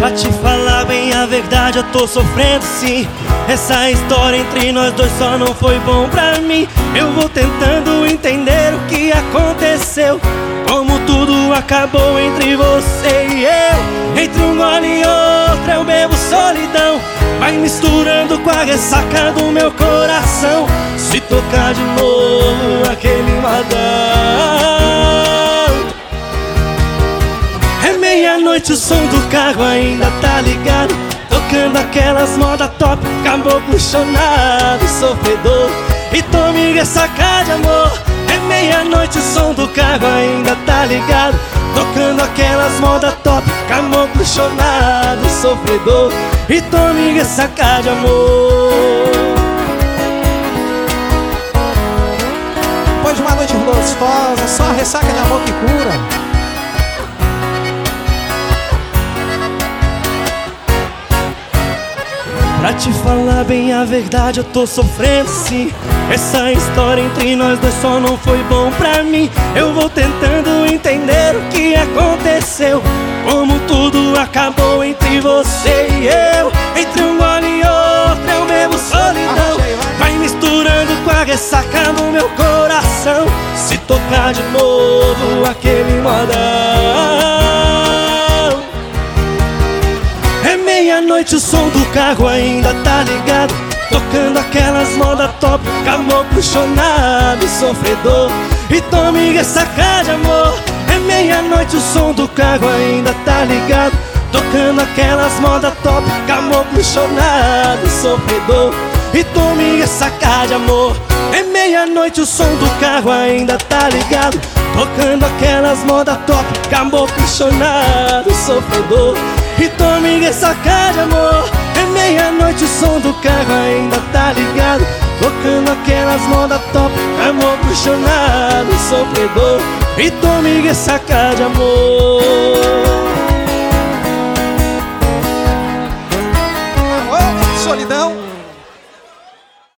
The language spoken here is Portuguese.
Pra te falar bem a verdade, eu tô sofrendo sim. Essa história entre nós dois só não foi bom pra mim. Eu vou tentando entender o que aconteceu, como tudo acabou entre você e eu. Entre um gole e outro eu bebo solidão, vai misturando com a ressaca do meu coração. Se tocar de novo aquele modão, é meia-noite, o som do carro ainda tá ligado, tocando aquelas moda top, caboclo chonado, sofredor, e tome ressaca de amor. É meia-noite, o som do carro ainda tá ligado, tocando aquelas moda top, caboclo chonado, sofredor, e tome ressaca de amor. Depois de uma noite gostosa, só a ressaca de amor que cura. Pra te falar bem a verdade, eu tô sofrendo sim. Essa história entre nós dois só não foi bom pra mim. Eu vou tentando entender o que aconteceu, como tudo acabou entre você e eu. Entre um gole e outro eu bebo solidão, vai misturando com a ressaca do meu coração. Se tocar de novo aquele modão, é meia-noite, o som do carro ainda tá ligado, tocando aquelas moda top, caboclo chonado, sofredor, e tome ressaca de amor. É meia-noite, o som do carro ainda tá ligado, tocando aquelas moda top, caboclo chonado, sofredor, e tome ressaca de amor. É meia-noite, o som do carro ainda tá ligado, tocando aquelas moda top, caboclo chonado, sofredor, e tome ressaca de amor. É meia-noite, o som do carro ainda tá ligado, tocando aquelas moda top, caboclo chonado, sofredor, e tome ressaca de amor.